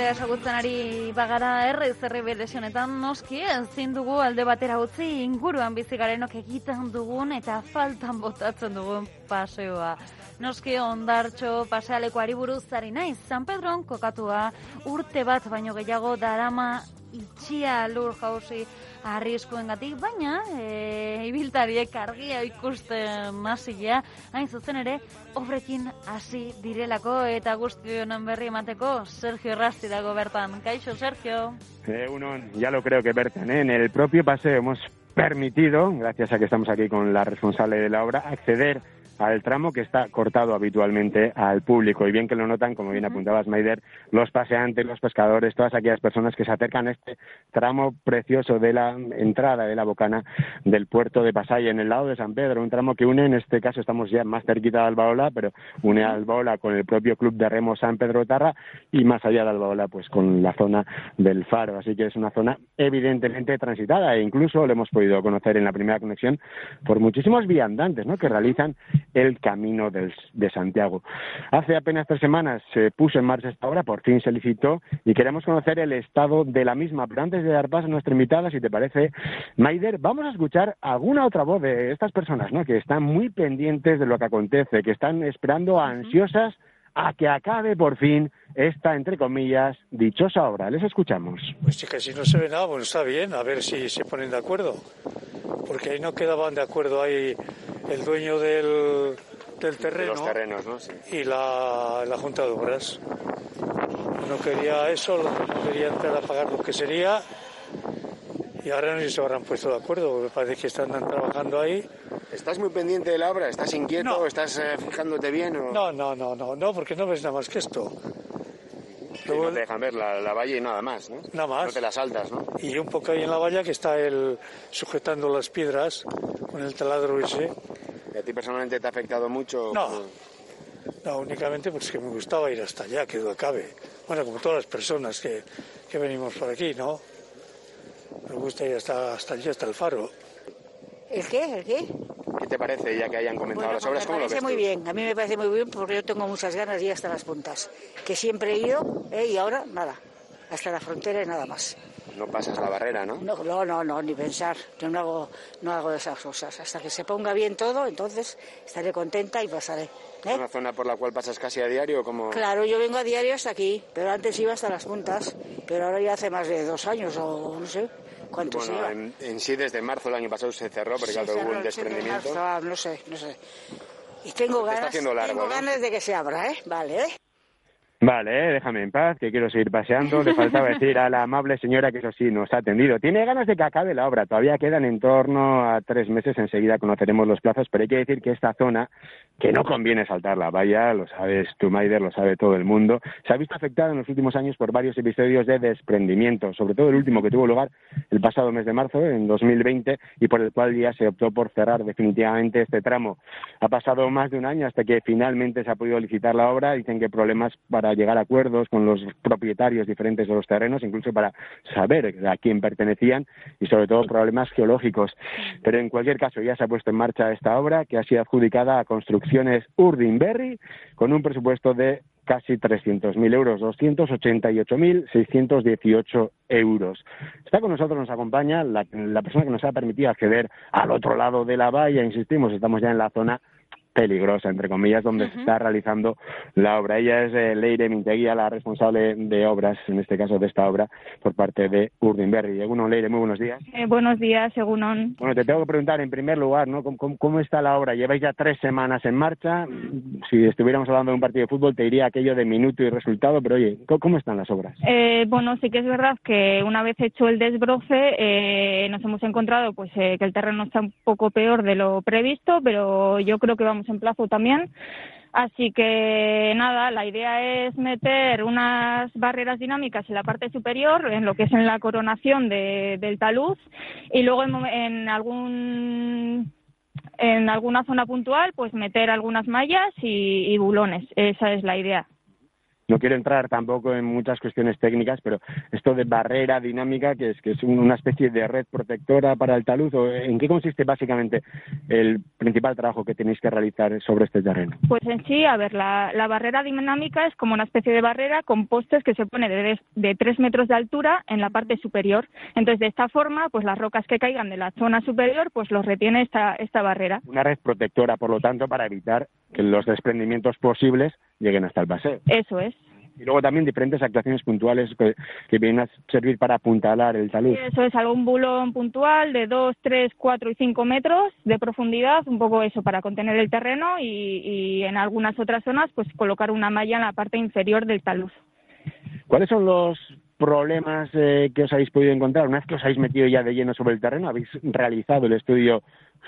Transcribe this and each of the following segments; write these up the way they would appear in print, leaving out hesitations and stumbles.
esagutzen ari bagara lesionetan noski ezin dugu alde batera utzi inguruan bizi garenok egiten dugun eta faltan botatzen dugun paseoa. Noski Hondartxo pasealekuari buruz ari naiz. San Pedron kokatua urte bat baino gehiago darama itxia lur jauzi arriskuengatik, baina ibiltariek argia ikusten hasia, hain zuzen ere obrekin hasi direlako eta guzti honen berri emateko Sergio Errasti dago bertan. Kaixo, Sergio. Ya lo creo que bertan, en el propio paseo hemos permitido, gracias a que estamos aquí con la responsable de la obra, acceder al tramo que está cortado habitualmente al público. Y bien que lo notan, como bien apuntabas, Maider, los paseantes, los pescadores, todas aquellas personas que se acercan a este tramo precioso de la entrada de la bocana del puerto de Pasai, en el lado de San Pedro, un tramo que une, en este caso estamos ya más cerquita de Albaola, pero une a Albaola con el propio Club de Remo San Pedro Tarra y más allá de Albaola, pues con la zona del Faro. Así que es una zona evidentemente transitada e incluso lo hemos podido conocer en la primera conexión por muchísimos viandantes, ¿no?, que realizan el Camino de Santiago. Hace apenas 3 semanas se puso en marcha esta obra, por fin se licitó y queremos conocer el estado de la misma. Pero antes de dar paso a nuestra invitada, si te parece, Maider, vamos a escuchar alguna otra voz de estas personas, ¿no?, que están muy pendientes de lo que acontece, que están esperando ansiosas a que acabe por fin esta, entre comillas, dichosa obra. Les escuchamos. Pues sí, que si no se ve nada, bueno, está bien, a ver si se ponen de acuerdo, porque ahí no quedaban de acuerdo ahí el dueño del terreno, los terrenos, ¿no? Sí. Y la Junta de Obras. No quería eso, no quería entrar a pagar lo que sería, y ahora no sé si se habrán puesto de acuerdo, me parece que están trabajando ahí. ¿Estás muy pendiente de la obra? ¿Estás inquieto? No. ¿Estás fijándote bien? ¿O? No, porque no ves nada más que esto. Sí, no te dejan ver la valla y nada más, ¿no? Nada más. No te la saltas, ¿no? Y un poco ahí en la valla que está él sujetando las piedras con el taladro ese. ¿Y a ti personalmente te ha afectado mucho? No, únicamente pues que me gustaba ir hasta allá, que acabe. Bueno, como todas las personas que venimos por aquí, ¿no? Me gusta ir hasta allí, hasta el Faro. ¿El qué? ¿Qué te parece, ya que hayan comenzado las obras? ¿Cómo lo ves? Me parece muy bien, a mí me parece muy bien porque yo tengo muchas ganas de ir hasta las puntas, que siempre he ido, y ahora nada, hasta la frontera y nada más. No pasas la barrera, ¿no? No, ni pensar, yo no hago de esas cosas, hasta que se ponga bien todo, entonces estaré contenta y pasaré. ¿Es una zona por la cual pasas casi a diario? Claro, yo vengo a diario hasta aquí, pero antes iba hasta las puntas, pero ahora ya hace más de 2 años o no sé. ¿Cuánto se lleva? En sí desde marzo del año pasado se cerró, porque claro, hubo un desprendimiento. No sé. Y tengo ganas de que se abra, Vale, Vale, déjame en paz, que quiero seguir paseando. Le faltaba decir a la amable señora que eso sí nos ha atendido. Tiene ganas de que acabe la obra. Todavía quedan en torno a 3 meses. Enseguida conoceremos los plazos, pero hay que decir que esta zona, que no conviene saltar la valla, lo sabes tú, Maider, lo sabe todo el mundo, se ha visto afectada en los últimos años por varios episodios de desprendimiento, sobre todo el último que tuvo lugar el pasado mes de marzo, en 2020, y por el cual ya se optó por cerrar definitivamente este tramo. Ha pasado más de un año hasta que finalmente se ha podido licitar la obra. Dicen que problemas para llegar a acuerdos con los propietarios diferentes de los terrenos, incluso para saber a quién pertenecían, y sobre todo problemas geológicos. Pero en cualquier caso ya se ha puesto en marcha esta obra, que ha sido adjudicada a Construcciones Urdinberri con un presupuesto de casi 300.000 euros, 288.618 euros. Está con nosotros, nos acompaña la persona que nos ha permitido acceder al otro lado de la valla. Insistimos, estamos ya en la zona peligrosa, entre comillas, donde se está realizando la obra. Ella es Leire Minteguía, la responsable de obras, en este caso de esta obra, por parte de Urdinberri. Egunon, Leire, muy buenos días. Buenos días, Egunon. Bueno, te tengo que preguntar en primer lugar, ¿no? ¿Cómo está la obra? Lleváis ya 3 semanas en marcha. Si estuviéramos hablando de un partido de fútbol, te diría aquello de minuto y resultado, pero oye, ¿cómo están las obras? Bueno, sí que es verdad que una vez hecho el desbroce, nos hemos encontrado pues que el terreno está un poco peor de lo previsto, pero yo creo que vamos en plazo también. Así que nada, la idea es meter unas barreras dinámicas en la parte superior, en lo que es en la coronación del talud, y luego en alguna zona puntual pues meter algunas mallas y bulones. Esa es la idea. No quiero entrar tampoco en muchas cuestiones técnicas, pero esto de barrera dinámica, que es una especie de red protectora para el talud, ¿en qué consiste básicamente el principal trabajo que tenéis que realizar sobre este terreno? Pues en sí, a ver, la barrera dinámica es como una especie de barrera con postes que se pone de 3 metros de altura en la parte superior. Entonces, de esta forma, pues las rocas que caigan de la zona superior, pues los retiene esta barrera. Una red protectora, por lo tanto, para evitar que los desprendimientos posibles lleguen hasta el paseo. Eso es. Y luego también diferentes actuaciones puntuales que vienen a servir para apuntalar el talud. Eso es, algún bulón puntual de 2, 3, 4 y 5 metros de profundidad, un poco eso para contener el terreno y en algunas otras zonas pues colocar una malla en la parte inferior del talud. ¿Cuáles son los problemas que os habéis podido encontrar? Una vez que os habéis metido ya de lleno sobre el terreno, habéis realizado el estudio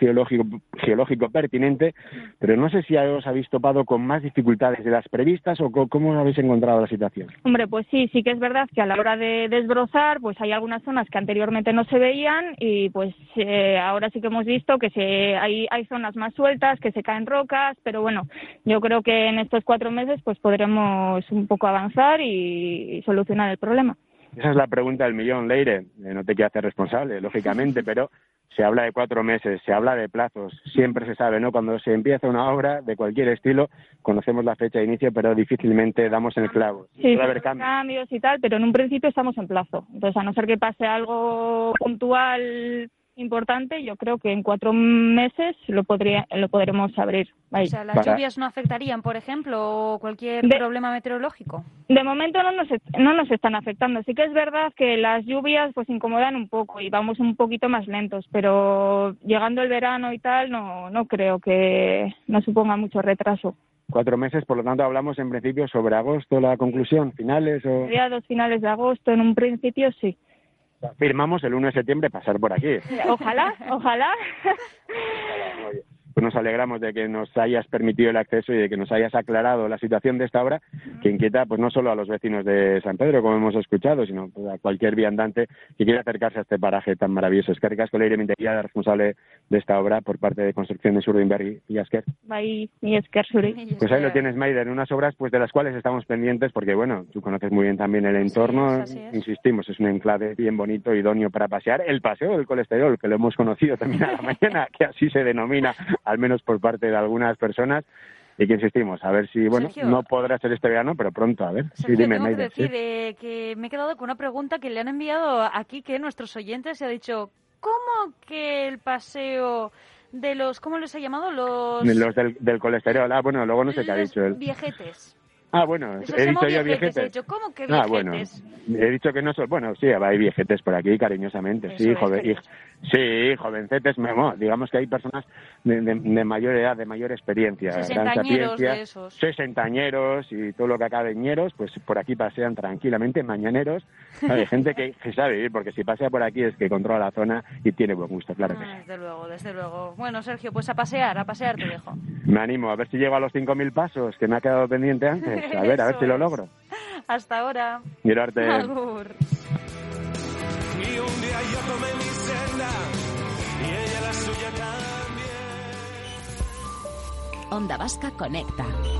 geológico pertinente, pero no sé si os habéis topado con más dificultades de las previstas o cómo habéis encontrado la situación. Hombre, pues sí que es verdad que a la hora de desbrozar, pues hay algunas zonas que anteriormente no se veían y pues ahora sí que hemos visto que hay zonas más sueltas, que se caen rocas, pero bueno, yo creo que en estos 4 meses pues podremos un poco avanzar y solucionar el problema. Esa es la pregunta del millón, Leire. No te quiero hacer responsable, lógicamente, pero se habla de 4 meses, se habla de plazos. Siempre se sabe, ¿no? Cuando se empieza una obra de cualquier estilo, conocemos la fecha de inicio, pero difícilmente damos en el clavo. Sí, puede haber cambios y tal, pero en un principio estamos en plazo. Entonces, a no ser que pase algo puntual importante, yo creo que en 4 meses lo podremos abrir. Ahí. O sea, ¿las lluvias no afectarían, por ejemplo, o cualquier problema meteorológico? De momento no nos están afectando. Sí que es verdad que las lluvias pues incomodan un poco y vamos un poquito más lentos, pero llegando el verano y tal, no creo que nos suponga mucho retraso. 4 meses, por lo tanto, hablamos en principio sobre agosto, la conclusión, finales o... Mediados, finales de agosto, en un principio sí. Firmamos el 1 de septiembre pasar por aquí. Ojalá. Pues nos alegramos de que nos hayas permitido el acceso y de que nos hayas aclarado la situación de esta obra, que inquieta pues no solo a los vecinos de San Pedro, como hemos escuchado, sino pues, a cualquier viandante que quiera acercarse a este paraje tan maravilloso. Eskerrik asko, Leire Minteguía, responsable de esta obra por parte de Construcciones Urdinberri y Asker. Bai, mi esker zuri. Pues ahí lo tienes, Maider, en unas obras pues de las cuales estamos pendientes, porque bueno, tú conoces muy bien también el entorno, insistimos, es un enclave bien bonito, idóneo para pasear. El paseo del colesterol, que lo hemos conocido también a la mañana, que así se denomina, al menos por parte de algunas personas, y que insistimos, a ver si, bueno, Sergio, no podrá ser este verano, pero pronto, a ver. Sergio, sí, dime, tengo Maider, que decir que me he quedado con una pregunta que le han enviado aquí, que nuestros oyentes se ha dicho, ¿cómo que el paseo de los, ¿cómo les ha llamado? Los del colesterol. Ah, bueno, luego no sé qué ha dicho él. Viejetes. Ah, bueno, he dicho yo viejetes. He dicho, ¿cómo que viejetes? Ah, bueno, he dicho que no son... Bueno, sí, hay viejetes por aquí, cariñosamente. Eso sí, jovencetes, digamos que hay personas de mayor edad, de mayor experiencia. Sesentañeros de esos. Sesentañeros y todo lo que acabe en ñeros, pues por aquí pasean tranquilamente, mañaneros. Hay gente que sabe vivir, porque si pasea por aquí es que controla la zona y tiene buen gusto, claro que sí. Desde luego. Bueno, Sergio, pues a pasear te dejo. Me animo, a ver si llego a los 5.000 pasos, que me ha quedado pendiente antes. A ver si lo logro. Hasta ahora. Mirarte. Agur. Y un día yo tomé mi senda y ella la suya también. Onda Vasca conecta.